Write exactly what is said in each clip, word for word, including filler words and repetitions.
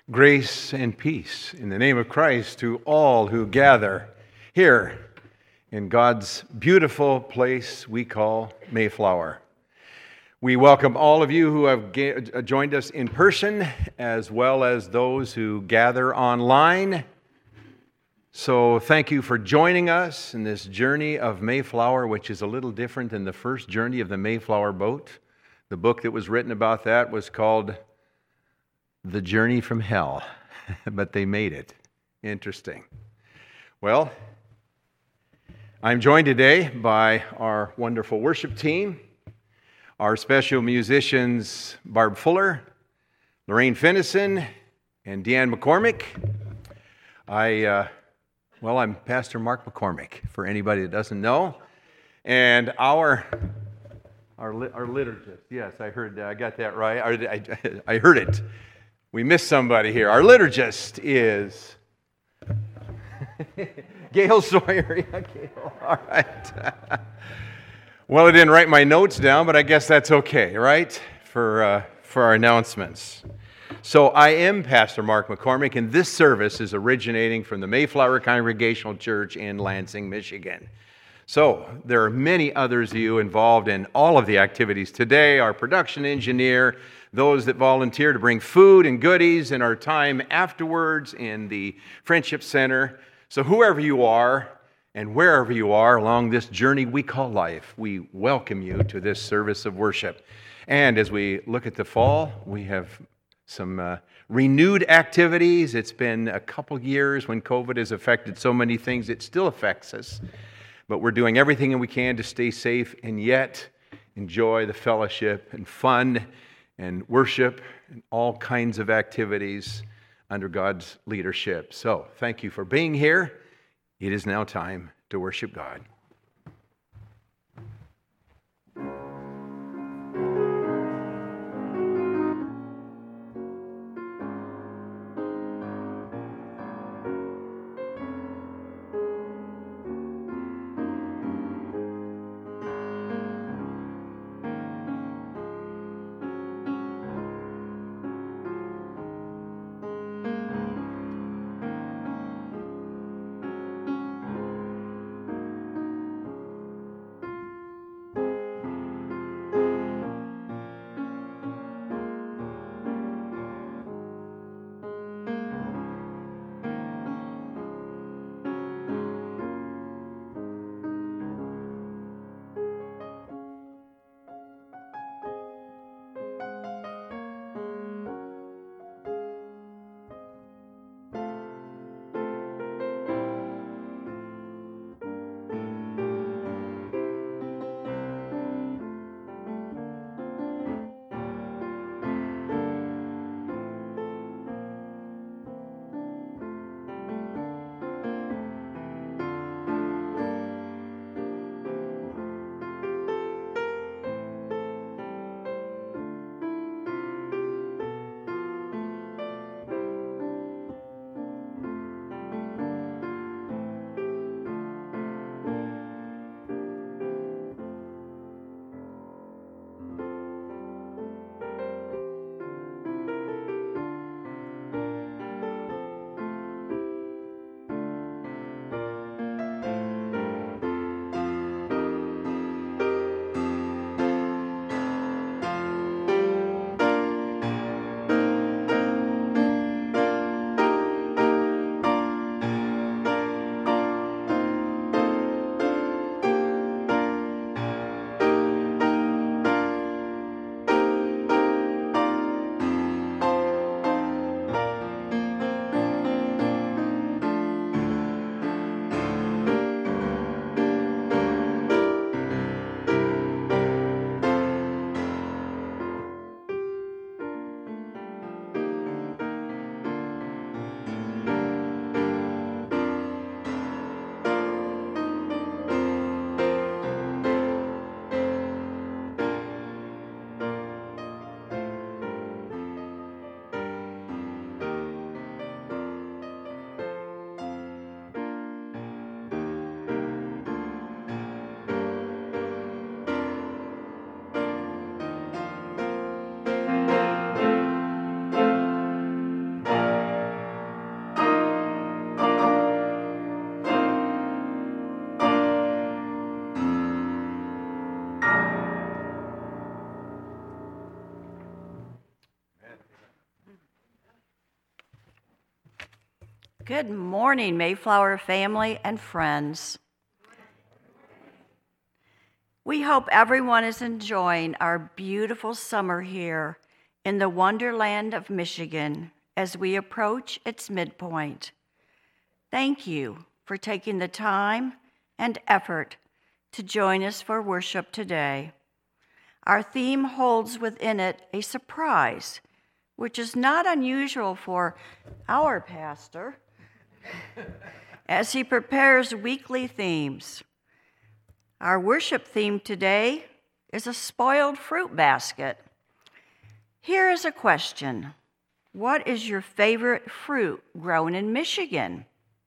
Grace and peace in the name of Christ to all who gather here in God's beautiful place we call Mayflower. We welcome all of you who have ga- joined us in person, as well as those who gather online. So thank you for joining us in this journey of Mayflower, which is a little different than the first journey of the Mayflower boat. The book that was written about that was called The Journey from Hell, but they made it. Interesting. Well, I'm joined today by our wonderful worship team, our special musicians Barb Fuller, Lorraine Finnison, and Deanne McCormick. I, uh, well, I'm Pastor Mark McCormick, for anybody that doesn't know, and our our, our liturgist. Yes, I heard. I got that right. I, I, I heard it. We missed somebody here. Our liturgist is Gail Sawyer. Yeah, Gail. All right. Well, I didn't write my notes down, but I guess that's okay, right? For uh, for our announcements. So I am Pastor Mark McCormick, and this service is originating from the Mayflower Congregational Church in Lansing, Michigan. So there are many others of you involved in all of the activities today. Our production engineer, those that volunteer to bring food and goodies, and our time afterwards in the Friendship Center. So whoever you are and wherever you are along this journey we call life, we welcome you to this service of worship. And as we look at the fall, we have some uh, renewed activities. It's been a couple years when COVID has affected so many things. It still affects us. But we're doing everything we can to stay safe and yet enjoy the fellowship and fun and worship and all kinds of activities under God's leadership. So thank you for being here. It is now time to worship God. Good morning, Mayflower family and friends. We hope everyone is enjoying our beautiful summer here in the wonderland of Michigan as we approach its midpoint. Thank you for taking the time and effort to join us for worship today. Our theme holds within it a surprise, which is not unusual for our pastor as he prepares weekly themes. Our worship theme today is a spoiled fruit basket. Here is a question. What is your favorite fruit grown in Michigan?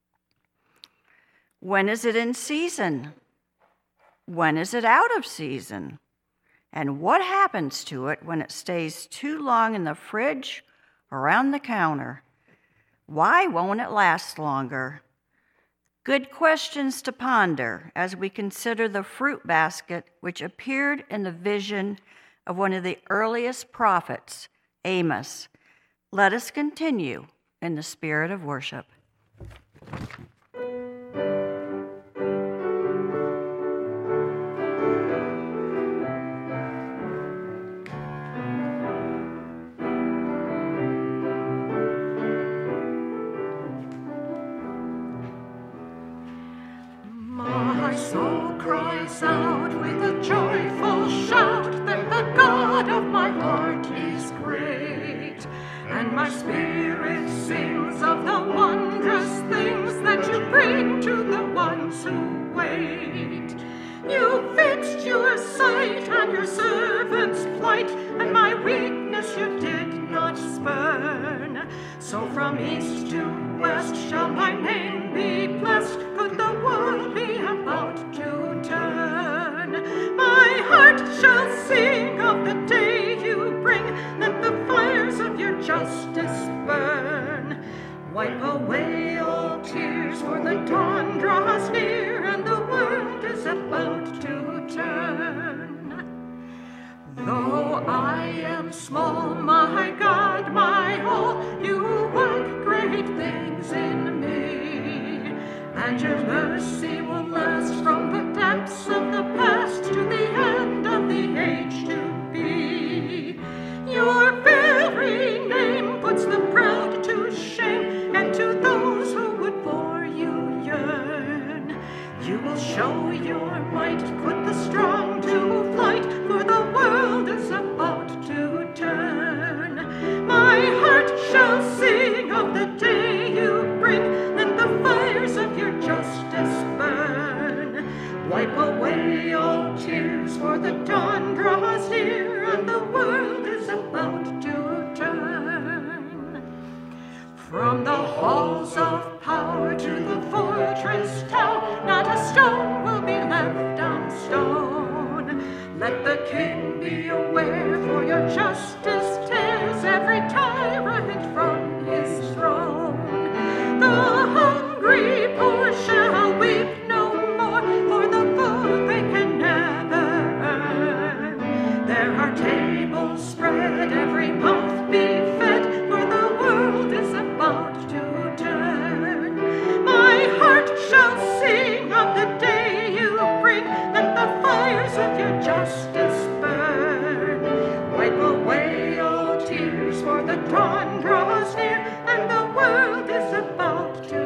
When is it in season? When is it out of season? And what happens to it when it stays too long in the fridge or on the counter? Why won't it last longer? Good questions to ponder as we consider the fruit basket which appeared in the vision of one of the earliest prophets, Amos. Let us continue in the spirit of worship. My soul cries out with a joyful shout that the God of my heart is great, and my spirit sings of the wondrous things that you bring to the ones who wait. You fixed your sight on your servant's plight, and my weakness you did not spurn. So from east to west shall my name be blessed, could the world be about to turn. My heart shall sing of the day you bring, let the fires of your justice burn. Wipe away all tears, for the dawn draws near, and the world is about to turn. Though I am small, my God, my all, you work great things in me, and your mercy will last from the depths of the past to the end of the age to be. Your very name puts the proud to shame, and to those who would for you yearn. You will show your might, put the strong to flight, for the world is about to turn. My heart shall sing of the day you bring, let the fires of your justice burn. Wipe away all tears, for the dawn draws near, and the world is about to turn. From the halls of power to the fortress tower, not a stone will be left on stone. Let the king be aware, for your justice tears every tyrant from his throne. The hungry poor shall weep no more, for the food they can never earn. There are tables spread, every mouth be fed, for the world is about to turn. My heart shall sing of the day you bring, let the fires of your justice burn. Wipe away all tears, for the dawn draws near, and the world is about to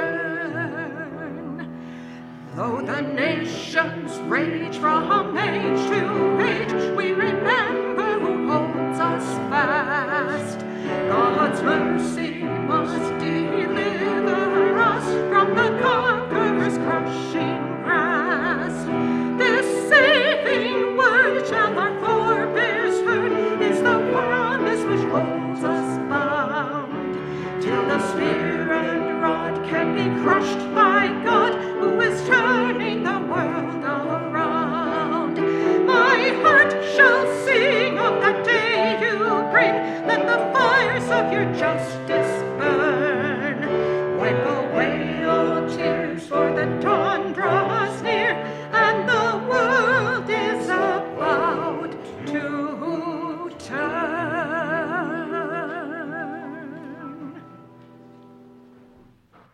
turn. Though the nations rage from age to age, we remember who holds us fast. God's mercy must deliver us from the conqueror's crushing grasp. This saving word shall our forebears heard, is the promise which holds us bound, till the spear and rod can be crushed by God, who is turning the world around. My heart shall sing of the day you bring, let the fires of your justice burn. Wipe away all tears, for the dawn draws near, and the world is about to turn.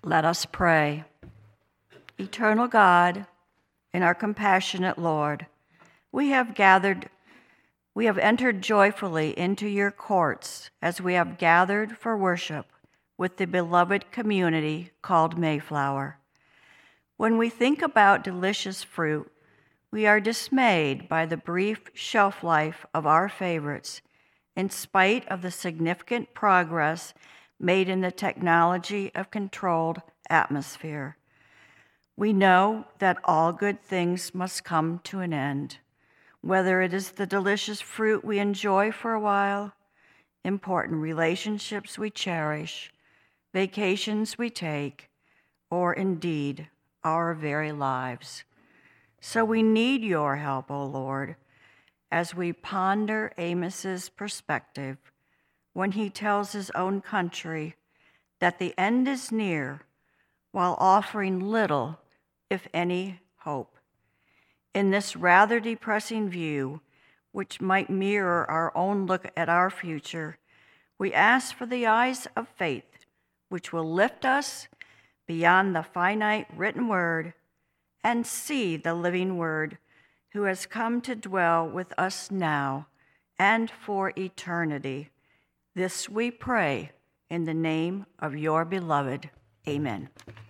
Let us pray. Eternal God and our compassionate Lord, we have gathered, we have entered joyfully into your courts as we have gathered for worship with the beloved community called Mayflower. When we think about delicious fruit, we are dismayed by the brief shelf life of our favorites, in spite of the significant progress made in the technology of controlled atmosphere. We know that all good things must come to an end, whether it is the delicious fruit we enjoy for a while, important relationships we cherish, vacations we take, or indeed our very lives. So we need your help, O Lord, as we ponder Amos's perspective when he tells his own country that the end is near, while offering little, if any, hope. In this rather depressing view, which might mirror our own look at our future, we ask for the eyes of faith, which will lift us beyond the finite written word and see the living word who has come to dwell with us now and for eternity. This we pray in the name of your beloved. Amen.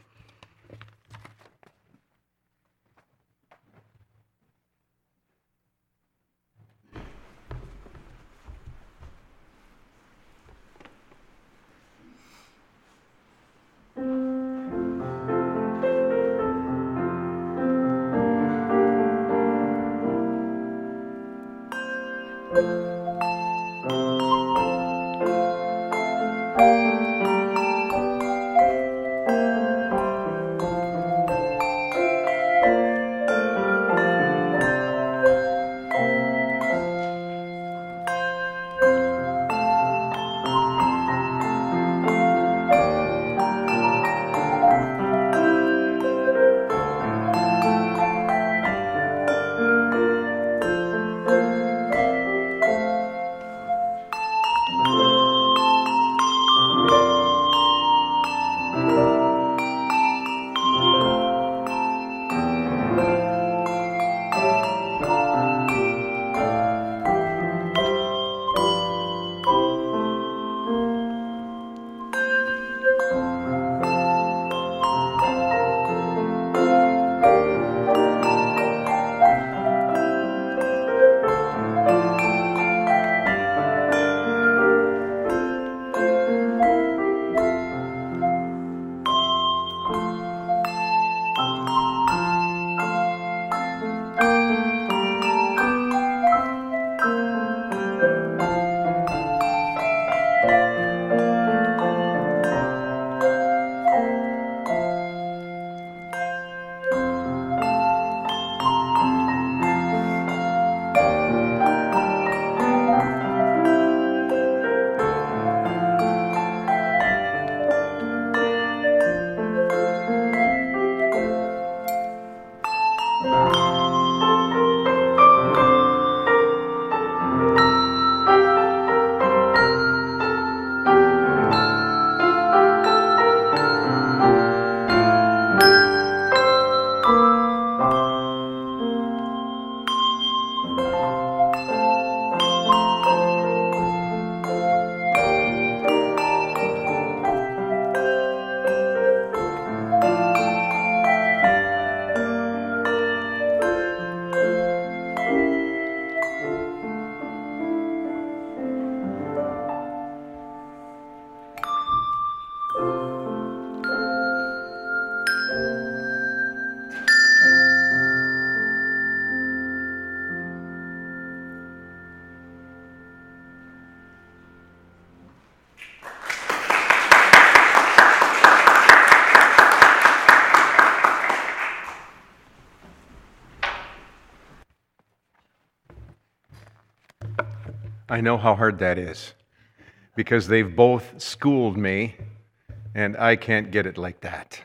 I know how hard that is because they've both schooled me and I can't get it like that.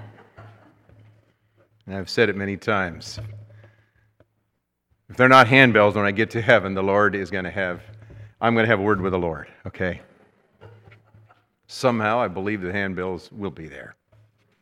And I've said it many times. If they're not handbells when I get to heaven, the Lord is going to have, I'm going to have a word with the Lord, okay? Somehow I believe the handbells will be there.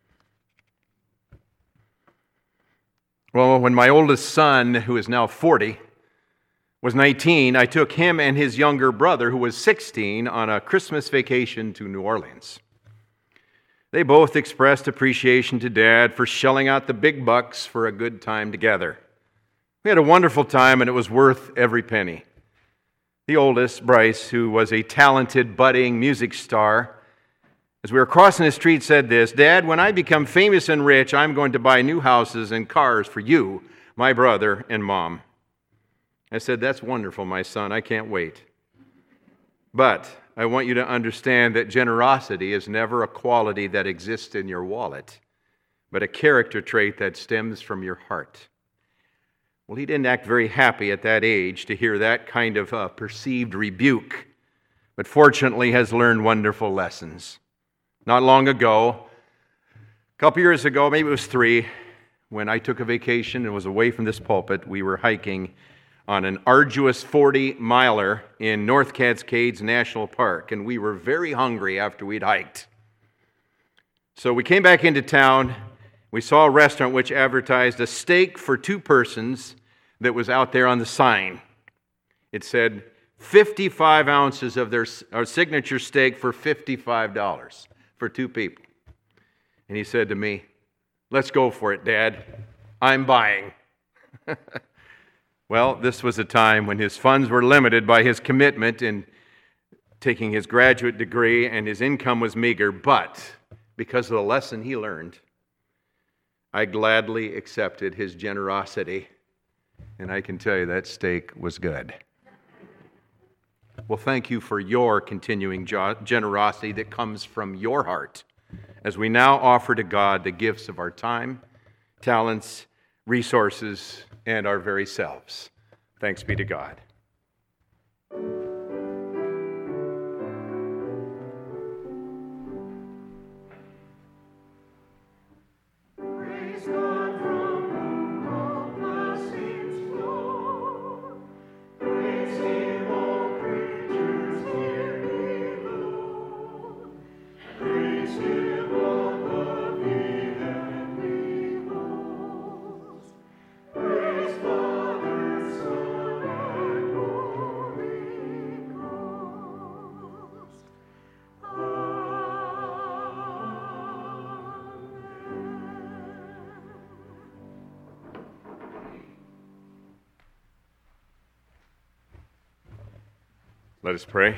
Well, when my oldest son, who is now forty, was nineteen, I took him and his younger brother, who was sixteen, on a Christmas vacation to New Orleans. They both expressed appreciation to Dad for shelling out the big bucks for a good time together. We had a wonderful time, and it was worth every penny. The oldest, Bryce, who was a talented, budding music star, as we were crossing the street, said this: "Dad, when I become famous and rich, I'm going to buy new houses and cars for you, my brother, and Mom." I said, "That's wonderful, my son. I can't wait. But I want you to understand that generosity is never a quality that exists in your wallet, but a character trait that stems from your heart." Well, he didn't act very happy at that age to hear that kind of uh, perceived rebuke, but fortunately has learned wonderful lessons. Not long ago, a couple years ago, maybe it was three, when I took a vacation and was away from this pulpit, we were hiking on an arduous forty-miler in North Cascades National Park, and we were very hungry after we'd hiked. So we came back into town. We saw a restaurant which advertised a steak for two persons that was out there on the sign. It said fifty-five ounces of their our signature steak for fifty-five dollars for two people. And he said to me, "Let's go for it, Dad. I'm buying." Well, this was a time when his funds were limited by his commitment in taking his graduate degree, and his income was meager, but because of the lesson he learned, I gladly accepted his generosity, and I can tell you that steak was good. Well, thank you for your continuing generosity that comes from your heart, as we now offer to God the gifts of our time, talents, resources, and our very selves. Thanks be to God. Praise God from whom all blessings flow. Praise Him, all creatures here below. Praise Him, all the heavenly hosts. Praise Father, Son, and Holy Ghost. Let us pray.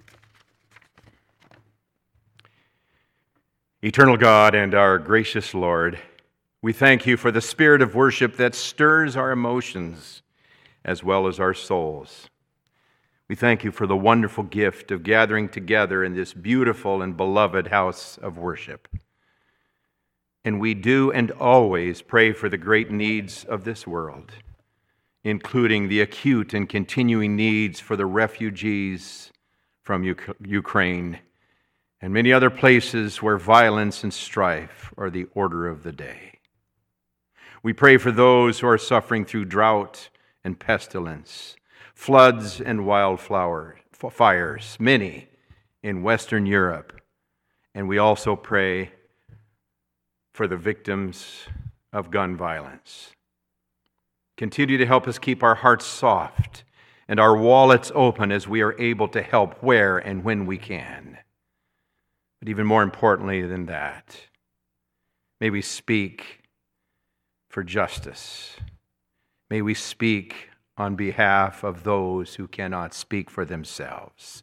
Eternal God and our gracious Lord, we thank you for the spirit of worship that stirs our emotions as well as our souls. We thank you for the wonderful gift of gathering together in this beautiful and beloved house of worship. And we do and always pray for the great needs of this world, including the acute and continuing needs for the refugees from Ukraine and many other places where violence and strife are the order of the day. We pray for those who are suffering through drought and pestilence, floods and wildflower fires, many in Western Europe. And we also pray for the victims of gun violence. Continue to help us keep our hearts soft and our wallets open as we are able to help where and when we can. But even more importantly than that, may we speak for justice. May we speak on behalf of those who cannot speak for themselves.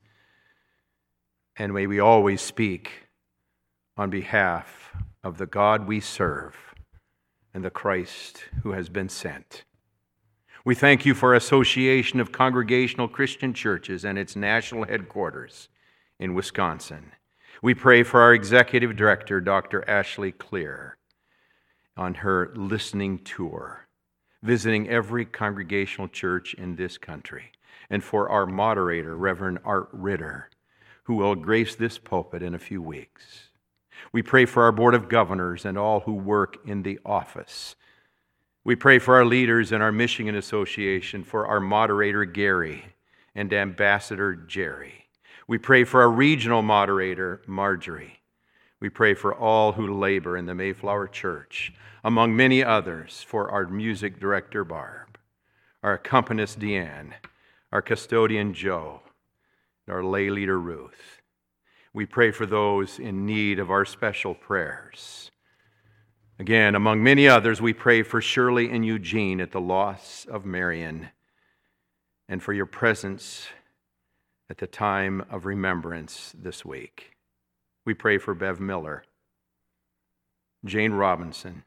And may we always speak on behalf of the God we serve and the Christ who has been sent. We thank you for Association of Congregational Christian Churches and its national headquarters in Wisconsin. We pray for our executive director, Doctor Ashley Clear, on her listening tour, visiting every congregational church in this country, and for our moderator, Reverend Art Ritter, who will grace this pulpit in a few weeks. We pray for our Board of Governors and all who work in the office. We pray for our leaders in our Michigan Association, for our moderator, Gary, and Ambassador Jerry. We pray for our regional moderator, Marjorie. We pray for all who labor in the Mayflower Church, among many others, for our music director, Barb, our accompanist, Deanne, our custodian, Joe, and our lay leader, Ruth. We pray for those in need of our special prayers. Again, among many others, we pray for Shirley and Eugene at the loss of Marion, and for your presence at the time of remembrance this week. We pray for Bev Miller, Jane Robinson,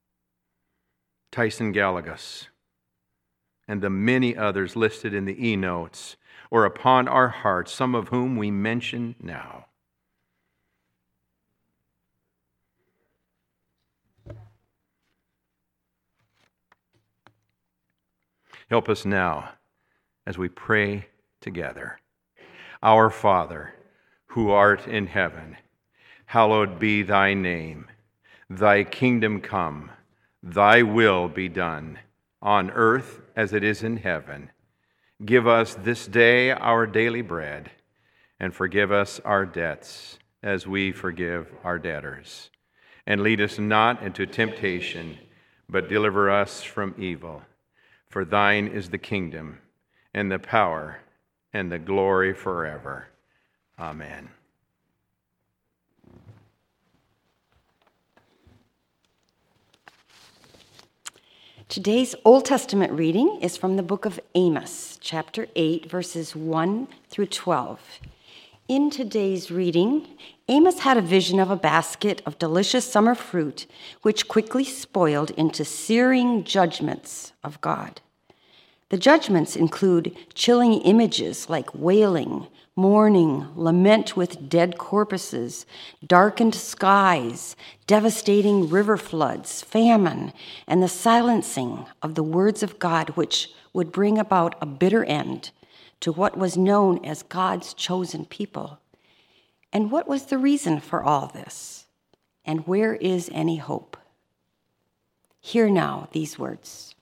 Tyson Gallagos, and the many others listed in the e-notes or upon our hearts, some of whom we mention now. Help us now as we pray together. Our Father, who art in heaven, hallowed be thy name. Thy kingdom come, thy will be done, on earth as it is in heaven. Give us this day our daily bread, and forgive us our debts as we forgive our debtors. And lead us not into temptation, but deliver us from evil. For thine is the kingdom, and the power, and the glory forever. Amen. Today's Old Testament reading is from the book of Amos, chapter eight, verses one through twelve. In today's reading, Amos had a vision of a basket of delicious summer fruit, which quickly spoiled into searing judgments of God. The judgments include chilling images like wailing, mourning, lament with dead corpses, darkened skies, devastating river floods, famine, and the silencing of the words of God, which would bring about a bitter end to what was known as God's chosen people. And what was the reason for all this? And where is any hope? Hear now these words.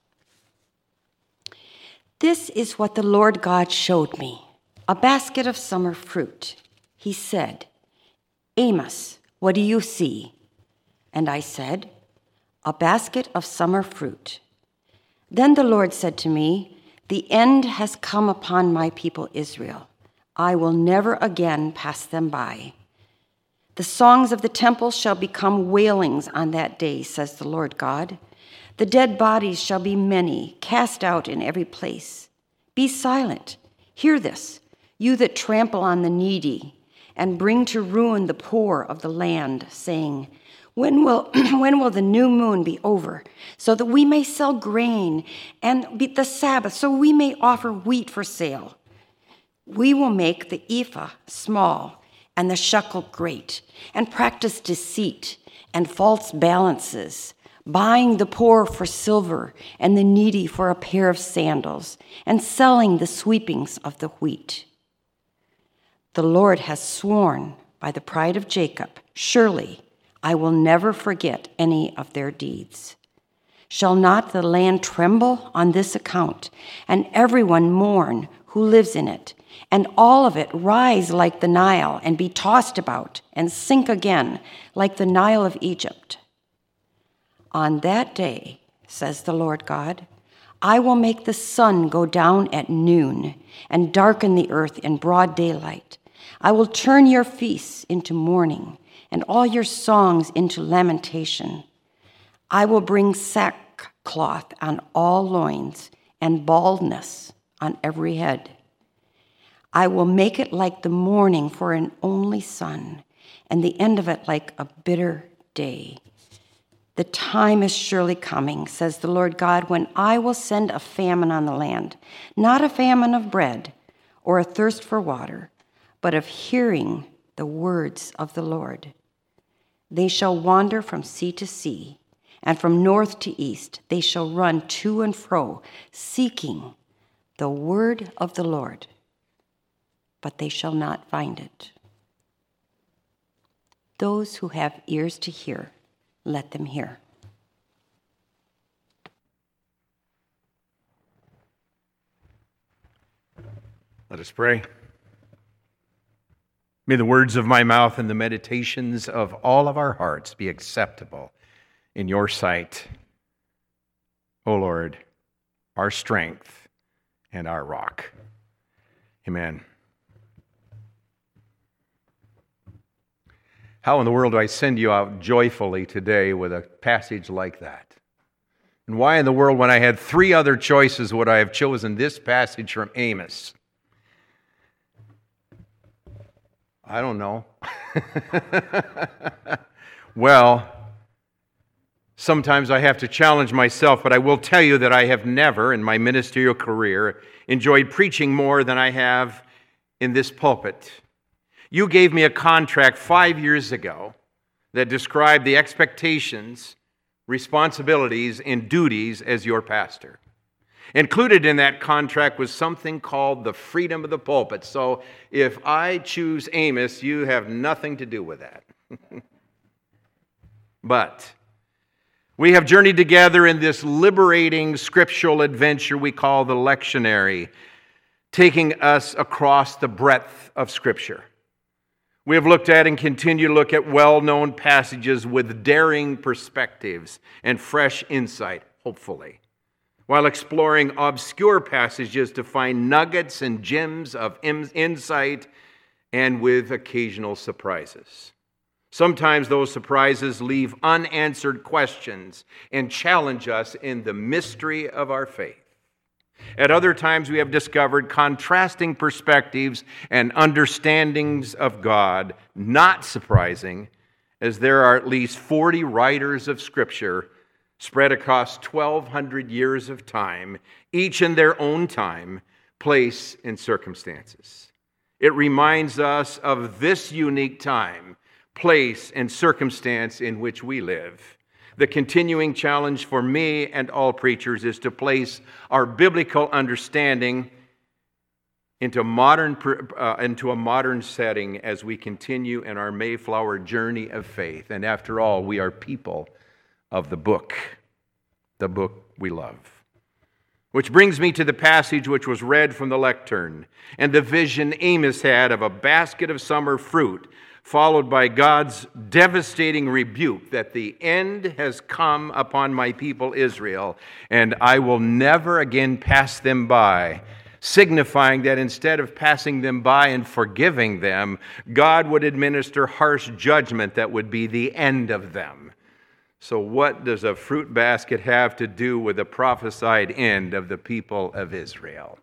This is what the Lord God showed me, a basket of summer fruit. He said, Amos, what do you see? And I said, a basket of summer fruit. Then the Lord said to me, the end has come upon my people Israel. I will never again pass them by. The songs of the temple shall become wailings on that day, says the Lord God. The dead bodies shall be many, cast out in every place. Be silent. Hear this, you that trample on the needy and bring to ruin the poor of the land, saying, When will, when will the new moon be over, so that we may sell grain, and be the Sabbath, so we may offer wheat for sale? We will make the ephah small and the shekel great, and practice deceit and false balances, buying the poor for silver and the needy for a pair of sandals, and selling the sweepings of the wheat. The Lord has sworn by the pride of Jacob, surely I will never forget any of their deeds. Shall not the land tremble on this account, and everyone mourn who lives in it, and all of it rise like the Nile, and be tossed about, and sink again like the Nile of Egypt? On that day, says the Lord God, I will make the sun go down at noon, and darken the earth in broad daylight. I will turn your feasts into mourning, and all your songs into lamentation. I will bring sackcloth on all loins, and baldness on every head. I will make it like the morning for an only son, and the end of it like a bitter day. The time is surely coming, says the Lord God, when I will send a famine on the land, not a famine of bread or a thirst for water, but of hearing the words of the Lord. They shall wander from sea to sea, and from north to east they shall run to and fro, seeking the word of the Lord, but they shall not find it. Those who have ears to hear, let them hear. Let us pray. May the words of my mouth and the meditations of all of our hearts be acceptable in your sight, O Lord, our strength and our rock. Amen. How in the world do I send you out joyfully today with a passage like that? And why in the world, when I had three other choices, would I have chosen this passage from Amos? I don't know. Well, sometimes I have to challenge myself, but I will tell you that I have never, in my ministerial career, enjoyed preaching more than I have in this pulpit. You gave me a contract five years ago that described the expectations, responsibilities, and duties as your pastor. Included in that contract was something called the freedom of the pulpit. So if I choose Amos, you have nothing to do with that. But we have journeyed together in this liberating scriptural adventure we call the lectionary, taking us across the breadth of Scripture. We have looked at and continue to look at well-known passages with daring perspectives and fresh insight, hopefully, while exploring obscure passages to find nuggets and gems of insight and with occasional surprises. Sometimes those surprises leave unanswered questions and challenge us in the mystery of our faith. At other times, we have discovered contrasting perspectives and understandings of God, not surprising, as there are at least forty writers of Scripture spread across twelve hundred years of time, each in their own time, place, and circumstances. It reminds us of this unique time, place, and circumstance in which we live. The continuing challenge for me and all preachers is to place our biblical understanding into modern uh, into a modern setting as we continue in our Mayflower journey of faith. And after all, we are people of the book, the book we love. Which brings me to the passage which was read from the lectern and the vision Amos had of a basket of summer fruit, followed by God's devastating rebuke that the end has come upon my people Israel, and I will never again pass them by, signifying that instead of passing them by and forgiving them, God would administer harsh judgment that would be the end of them. So what does a fruit basket have to do with the prophesied end of the people of Israel?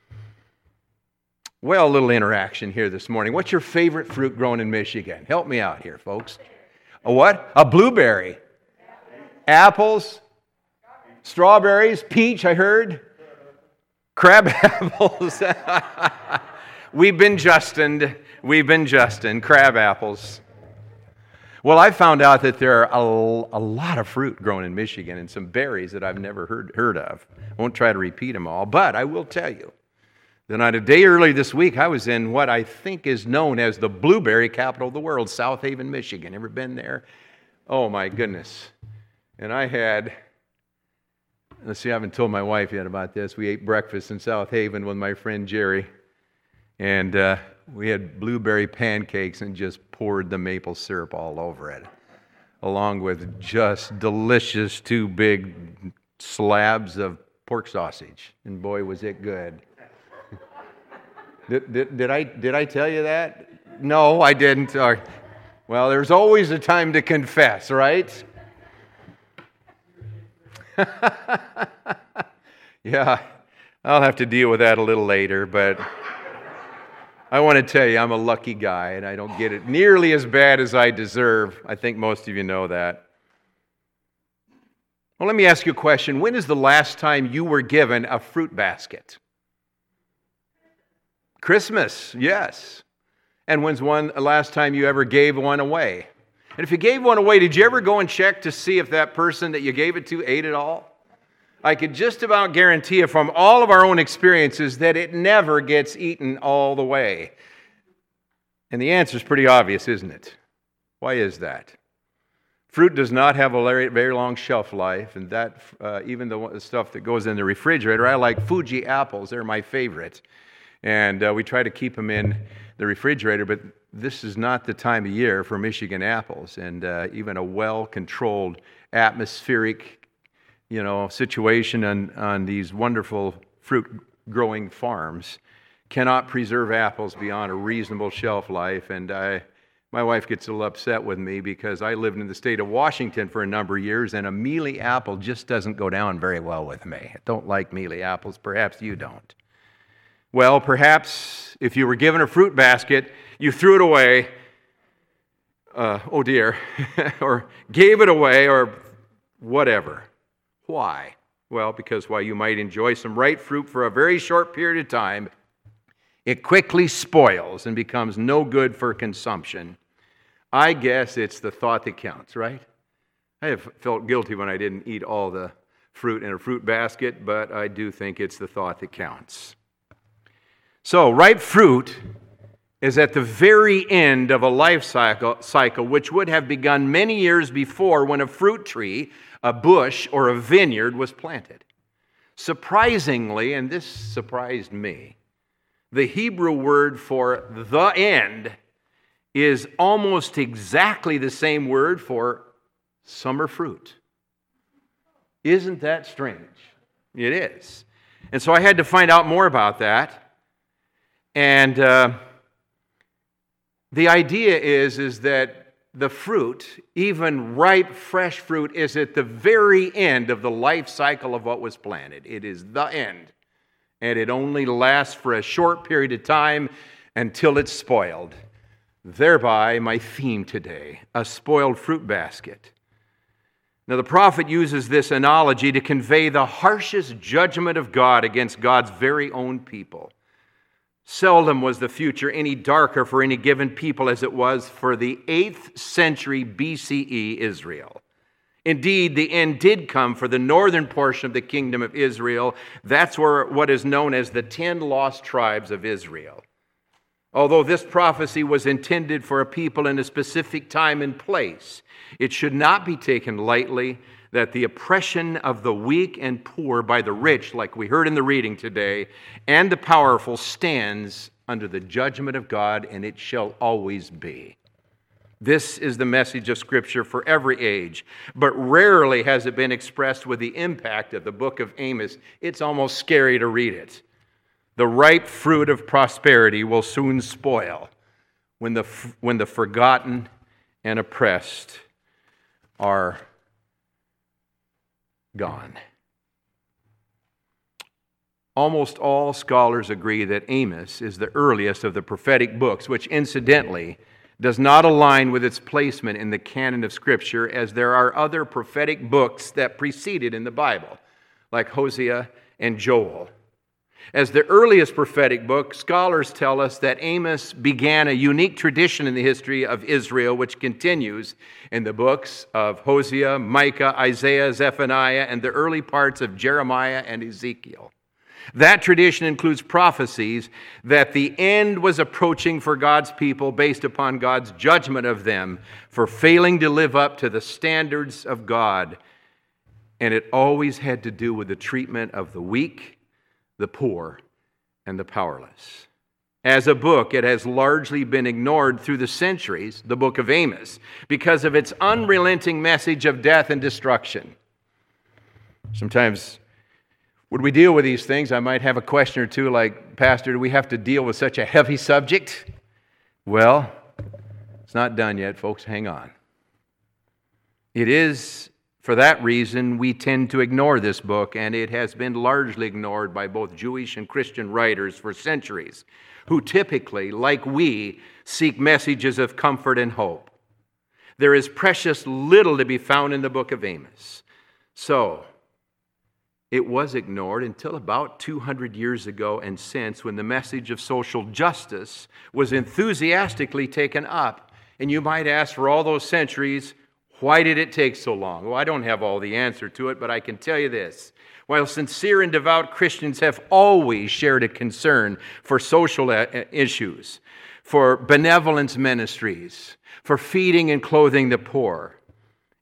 Well, a little interaction here this morning. What's your favorite fruit grown in Michigan? Help me out here, folks. A what? A blueberry. Apples. Strawberries. Peach, I heard. Crab apples. We've been Justin. We've been Justin. Crab apples. Well, I found out that there are a, a lot of fruit grown in Michigan and some berries that I've never heard, heard of. I won't try to repeat them all, but I will tell you. Then on a day early this week, I was in what I think is known as the blueberry capital of the world, South Haven, Michigan. Ever been there? Oh, my goodness. And I had, let's see, I haven't told my wife yet about this. We ate breakfast in South Haven with my friend Jerry. And uh, we had blueberry pancakes and just poured the maple syrup all over it, along with just delicious two big slabs of pork sausage. And boy, was it good. Did, did, did I did I tell you that? No, I didn't. Uh, well, there's always a time to confess, right? Yeah, I'll have to deal with that a little later, but I want to tell you I'm a lucky guy, and I don't get it nearly as bad as I deserve. I think most of you know that. Well, let me ask you a question. When is the last time you were given a fruit basket? Christmas, yes. And when's one the last time you ever gave one away? And if you gave one away, did you ever go and check to see if that person that you gave it to ate it all? I could just about guarantee you from all of our own experiences that it never gets eaten all the way. And the answer is pretty obvious, isn't it? Why is that? Fruit does not have a very, very long shelf life, and that uh, even the stuff that goes in the refrigerator, I like Fuji apples. They're my favorite. And uh, we try to keep them in the refrigerator, but this is not the time of year for Michigan apples, and uh, even a well-controlled atmospheric, you know, situation on, on these wonderful fruit-growing farms cannot preserve apples beyond a reasonable shelf life. And I, my wife gets a little upset with me because I lived in the state of Washington for a number of years, and a mealy apple just doesn't go down very well with me. I don't like mealy apples. Perhaps you don't. Well, perhaps if you were given a fruit basket, you threw it away, uh, oh dear, or gave it away, or whatever. Why? Well, because while you might enjoy some ripe fruit for a very short period of time, it quickly spoils and becomes no good for consumption. I guess it's the thought that counts, right? I have felt guilty when I didn't eat all the fruit in a fruit basket, but I do think it's the thought that counts. So, ripe fruit is at the very end of a life cycle, cycle which would have begun many years before when a fruit tree, a bush, or a vineyard was planted. Surprisingly, and this surprised me, the Hebrew word for the end is almost exactly the same word for summer fruit. Isn't that strange? It is. And so I had to find out more about that. And uh, the idea is, is that the fruit, even ripe, fresh fruit, is at the very end of the life cycle of what was planted. It is the end. And it only lasts for a short period of time until it's spoiled. Thereby, my theme today, a spoiled fruit basket. Now, the prophet uses this analogy to convey the harshest judgment of God against God's very own people. Seldom was the future any darker for any given people as it was for the eighth century B C E Israel. Indeed, the end did come for the northern portion of the kingdom of Israel. That's where what is known as the ten lost tribes of Israel. Although this prophecy was intended for a people in a specific time and place, it should not be taken lightly that the oppression of the weak and poor by the rich, like we heard in the reading today, and the powerful stands under the judgment of God, and it shall always be. This is the message of Scripture for every age, but rarely has it been expressed with the impact of the book of Amos. It's almost scary to read it. The ripe fruit of prosperity will soon spoil when the, when the forgotten and oppressed are gone. Almost all scholars agree that Amos is the earliest of the prophetic books, which incidentally does not align with its placement in the canon of Scripture, as there are other prophetic books that preceded in the Bible, like Hosea and Joel. As the earliest prophetic book, scholars tell us that Amos began a unique tradition in the history of Israel, which continues in the books of Hosea, Micah, Isaiah, Zephaniah, and the early parts of Jeremiah and Ezekiel. That tradition includes prophecies that the end was approaching for God's people based upon God's judgment of them for failing to live up to the standards of God. And it always had to do with the treatment of the weak, the poor, and the powerless. As a book, it has largely been ignored through the centuries, the book of Amos, because of its unrelenting message of death and destruction. Sometimes, when we deal with these things, I might have a question or two like, Pastor, do we have to deal with such a heavy subject? Well, it's not done yet, folks. Hang on. It is, for that reason, we tend to ignore this book, and it has been largely ignored by both Jewish and Christian writers for centuries, who typically, like we, seek messages of comfort and hope. There is precious little to be found in the book of Amos. So, it was ignored until about two hundred years ago and since, when the message of social justice was enthusiastically taken up. And you might ask, for all those centuries, why did it take so long? Well, I don't have all the answer to it, but I can tell you this. While sincere and devout Christians have always shared a concern for social issues, for benevolence ministries, for feeding and clothing the poor,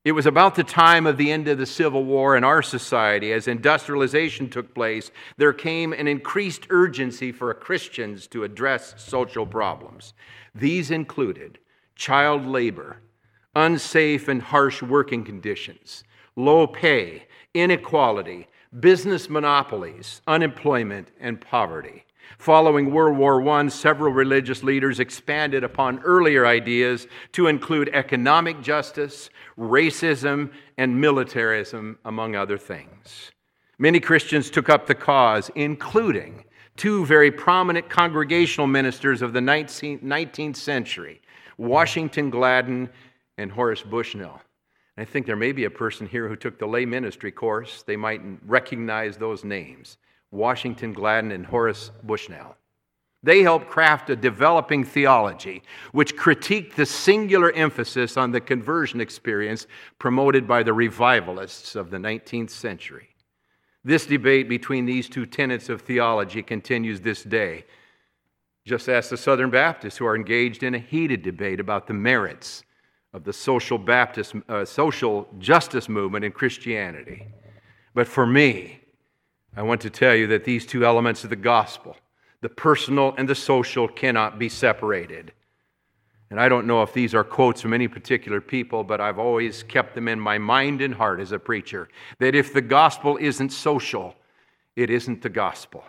It was about the time of the end of the Civil War in our society. As industrialization took place, there came an increased urgency for Christians to address social problems. These included child labor, unsafe and harsh working conditions, low pay, inequality, business monopolies, unemployment, and poverty. Following World War One, several religious leaders expanded upon earlier ideas to include economic justice, racism, and militarism, among other things. Many Christians took up the cause, including two very prominent congregational ministers of the nineteenth century, Washington Gladden and Horace Bushnell. I think there may be a person here who took the lay ministry course. They might recognize those names. Washington Gladden and Horace Bushnell. They helped craft a developing theology which critiqued the singular emphasis on the conversion experience promoted by the revivalists of the nineteenth century. This debate between these two tenets of theology continues this day. Just ask the Southern Baptists, who are engaged in a heated debate about the merits of the social Baptist, uh, social justice movement in Christianity. But for me, I want to tell you that these two elements of the gospel, the personal and the social, cannot be separated. And I don't know if these are quotes from any particular people, but I've always kept them in my mind and heart as a preacher, that if the gospel isn't social, it isn't the gospel.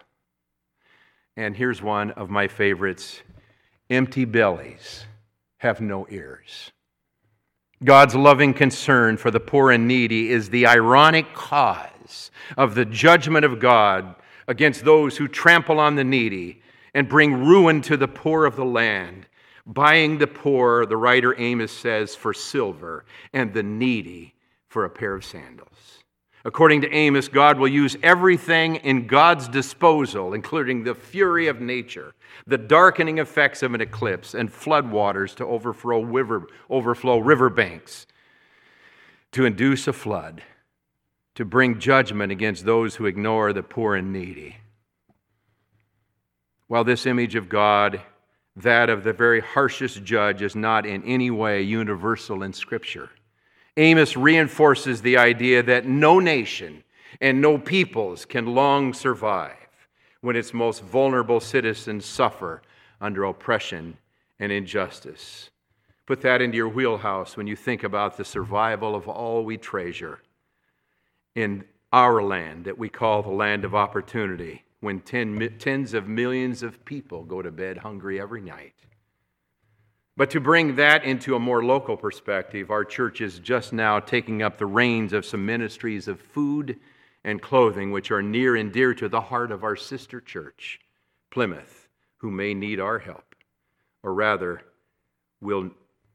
And here's one of my favorites: empty bellies have no ears. God's loving concern for the poor and needy is the ironic cause of the judgment of God against those who trample on the needy and bring ruin to the poor of the land, buying the poor, the writer Amos says, for silver, and the needy for a pair of sandals. According to Amos, God will use everything in God's disposal, including the fury of nature, the darkening effects of an eclipse, and floodwaters to overflow river, overflow riverbanks, to induce a flood, to bring judgment against those who ignore the poor and needy. While this image of God, that of the very harshest judge, is not in any way universal in Scripture, Amos reinforces the idea that no nation and no peoples can long survive when its most vulnerable citizens suffer under oppression and injustice. Put that into your wheelhouse when you think about the survival of all we treasure in our land that we call the land of opportunity, when ten, tens of millions of people go to bed hungry every night. But to bring that into a more local perspective, our church is just now taking up the reins of some ministries of food and clothing which are near and dear to the heart of our sister church, Plymouth, who may need our help, or rather will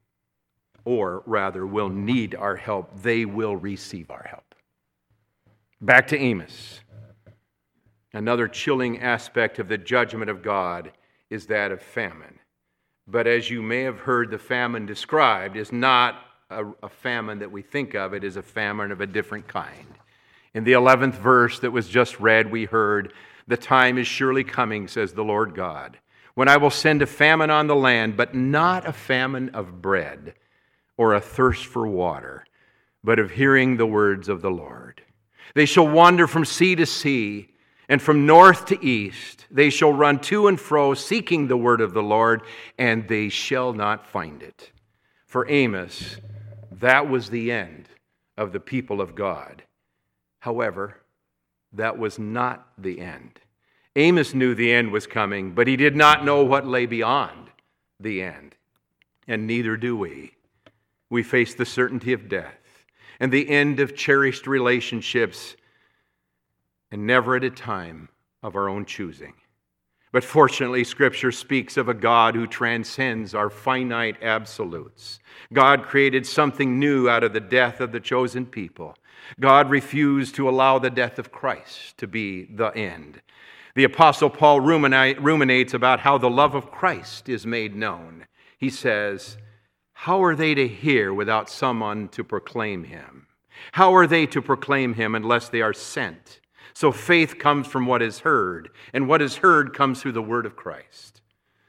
or rather will need our help. They will receive our help. Back to Amos. Another chilling aspect of the judgment of God is that of famine. But as you may have heard, the famine described is not a, a famine that we think of. It is a famine of a different kind. In the eleventh verse that was just read, we heard, "The time is surely coming, says the Lord God, when I will send a famine on the land, but not a famine of bread or a thirst for water, but of hearing the words of the Lord. They shall wander from sea to sea, and from north to east. They shall run to and fro, seeking the word of the Lord, and they shall not find it." For Amos, that was the end of the people of God. However, that was not the end. Amos knew the end was coming, but he did not know what lay beyond the end. And neither do we. We face the certainty of death and the end of cherished relationships, and never at a time of our own choosing. But fortunately, Scripture speaks of a God who transcends our finite absolutes. God created something new out of the death of the chosen people. God refused to allow the death of Christ to be the end. The Apostle Paul ruminates about how the love of Christ is made known. He says, "How are they to hear without someone to proclaim him? How are they to proclaim him unless they are sent? So faith comes from what is heard, and what is heard comes through the word of Christ."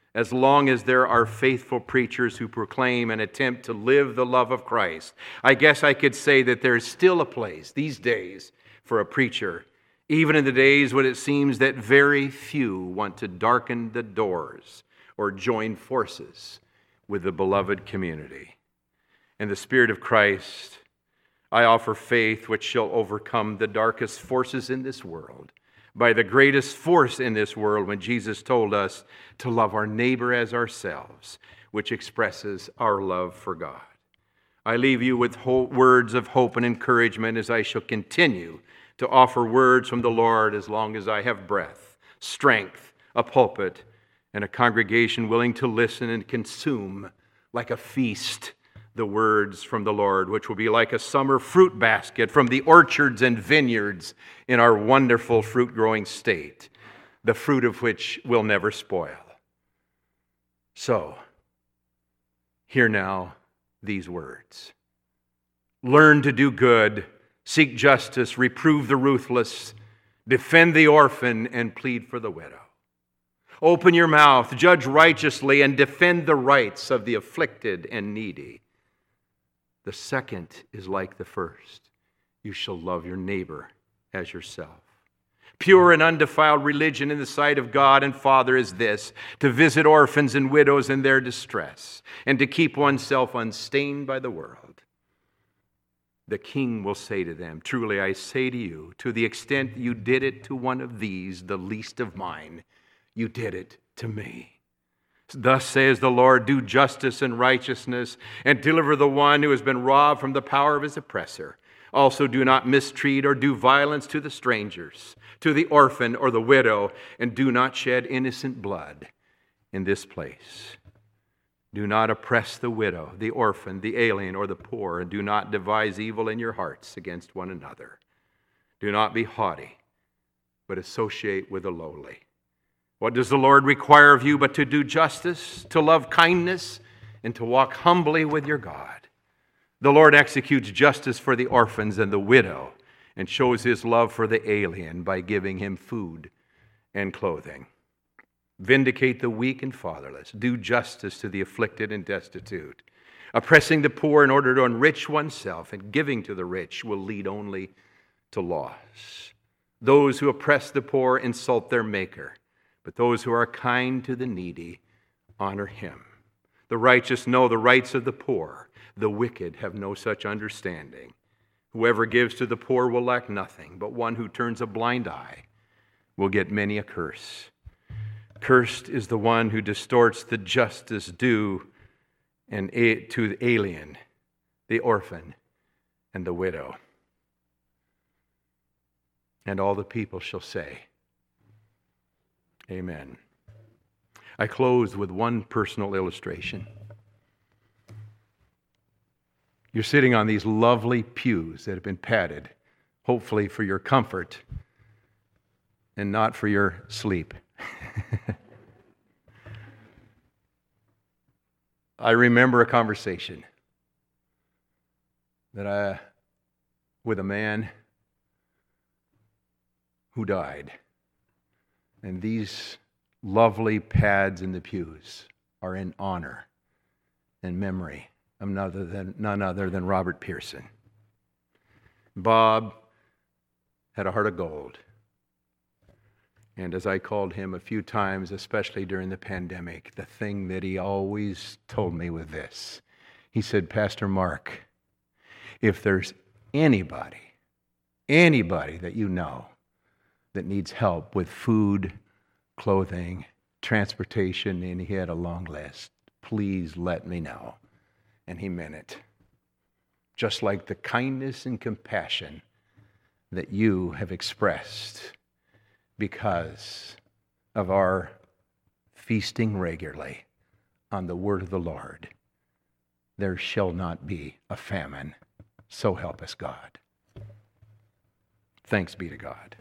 as long as there are faithful preachers who proclaim and attempt to live the love of Christ, I guess I could say that there's still a place these days for a preacher, even in the days when it seems that very few want to darken the doors or join forces with the beloved community. In the Spirit of Christ, I offer faith which shall overcome the darkest forces in this world by the greatest force in this world when Jesus told us to love our neighbor as ourselves, which expresses our love for God. I leave you with words of hope and encouragement as I shall continue to offer words from the Lord as long as I have breath, strength, a pulpit, and a congregation willing to listen and consume like a feast the words from the Lord, which will be like a summer fruit basket from the orchards and vineyards in our wonderful fruit-growing state, the fruit of which will never spoil. So, hear now these words. Learn to do good, seek justice, reprove the ruthless, defend the orphan, and plead for the widow. Open your mouth, judge righteously, and defend the rights of the afflicted and needy. The second is like the first. You shall love your neighbor as yourself. Pure and undefiled religion in the sight of God and Father is this, to visit orphans and widows in their distress, and to keep oneself unstained by the world. The King will say to them, truly I say to you, to the extent you did it to one of these, the least of mine, you did it to me. Thus says the Lord, do justice and righteousness, and deliver the one who has been robbed from the power of his oppressor. Also do not mistreat or do violence to the strangers, to the orphan or the widow, and do not shed innocent blood in this place. Do not oppress the widow, the orphan, the alien, or the poor, and do not devise evil in your hearts against one another. Do not be haughty, but associate with the lowly. What does the Lord require of you but to do justice, to love kindness, and to walk humbly with your God? The Lord executes justice for the orphans and the widow and shows his love for the alien by giving him food and clothing. Vindicate the weak and fatherless. Do justice to the afflicted and destitute. Oppressing the poor in order to enrich oneself and giving to the rich will lead only to loss. Those who oppress the poor insult their Maker, but those who are kind to the needy honor him. The righteous know the rights of the poor. The wicked have no such understanding. Whoever gives to the poor will lack nothing, but one who turns a blind eye will get many a curse. Cursed is the one who distorts the justice due and to the alien, the orphan, and the widow. And all the people shall say, Amen. I close with one personal illustration. You're sitting on these lovely pews that have been padded, hopefully for your comfort and not for your sleep. I remember a conversation that I, with a man who died. And these lovely pads in the pews are in honor and memory of none other than, none other than Robert Pearson. Bob had a heart of gold. And as I called him a few times, especially during the pandemic, the thing that he always told me was this. He said, Pastor Mark, if there's anybody, anybody that you know that needs help with food, clothing, transportation, and he had a long list, please let me know. And he meant it. Just like the kindness and compassion that you have expressed because of our feasting regularly on the word of the Lord, there shall not be a famine. So help us God. Thanks be to God.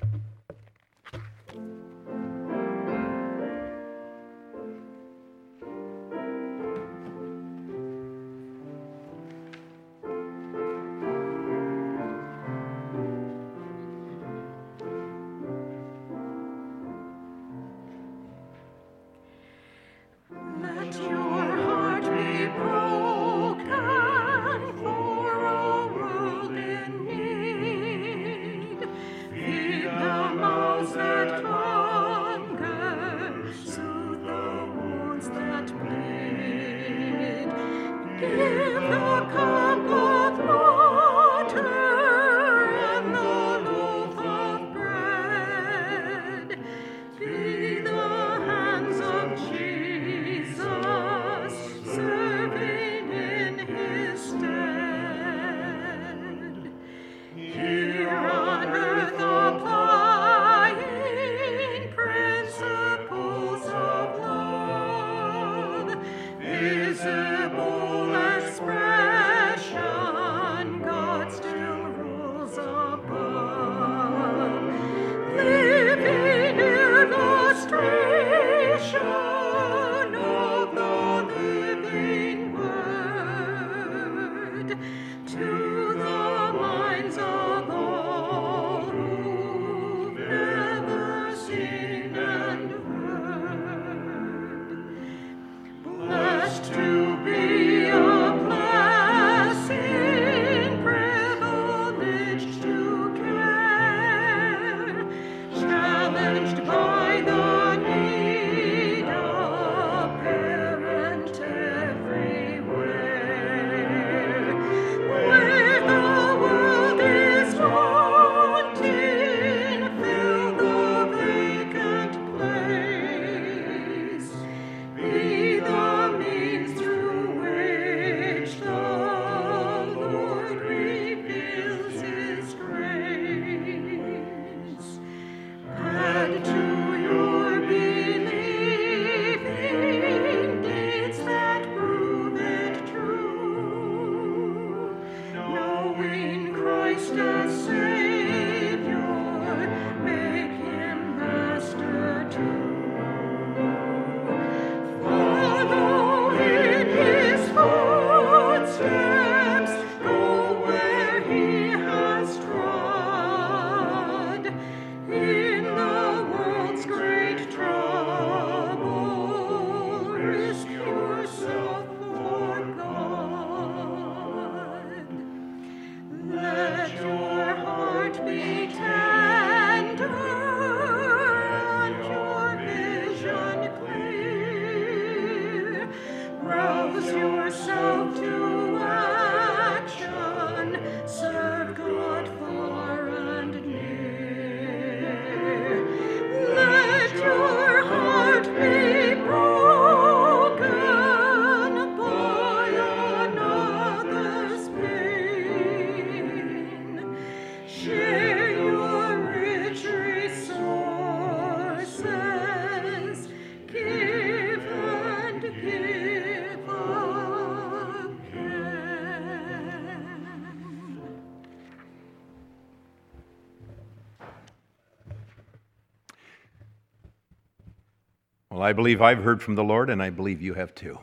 Well, I believe I've heard from the Lord, and I believe you have too.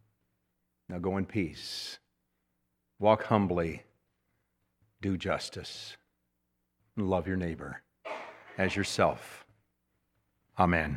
Now go in peace. Walk humbly. Do justice. And love your neighbor as yourself. Amen.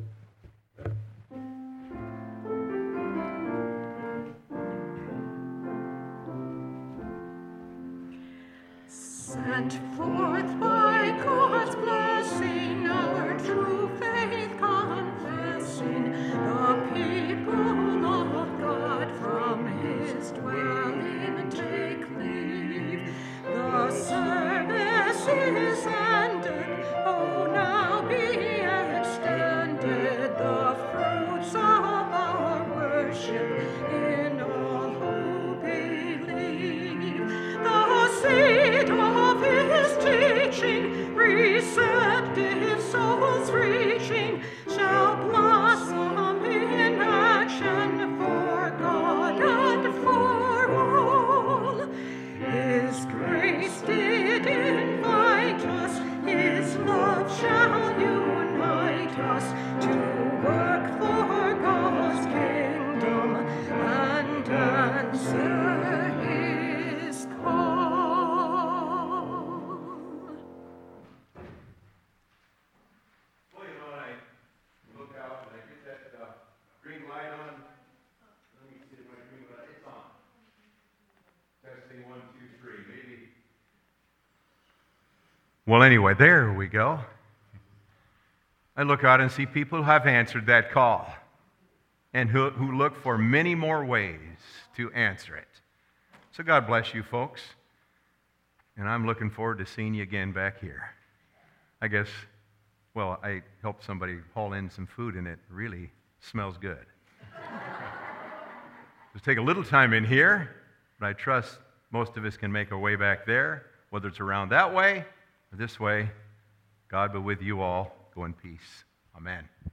Sent forth by God's blessing, our true faith confessing, the people of God from his dwelling take leave. The service is ended, oh now be extended the fruits of our worship in all who believe. The seed of his teaching, receptive souls reaching, shall blossom in action for God and for all. His grace did invite us, his love shall unite us to work for God's kingdom and answer his call. Well, you know, I look out and I get that uh, green light on. Let me see if my green light, it's on. Testing one, two, three, maybe. Well, anyway, there we go. I look out and see people who have answered that call. and who, who look for many more ways to answer it. So God bless you folks, and I'm looking forward to seeing you again back here. I guess, well, I helped somebody haul in some food, and it really smells good. It'll take a little time in here, but I trust most of us can make our way back there, whether it's around that way or this way. God be with you all. Go in peace. Amen.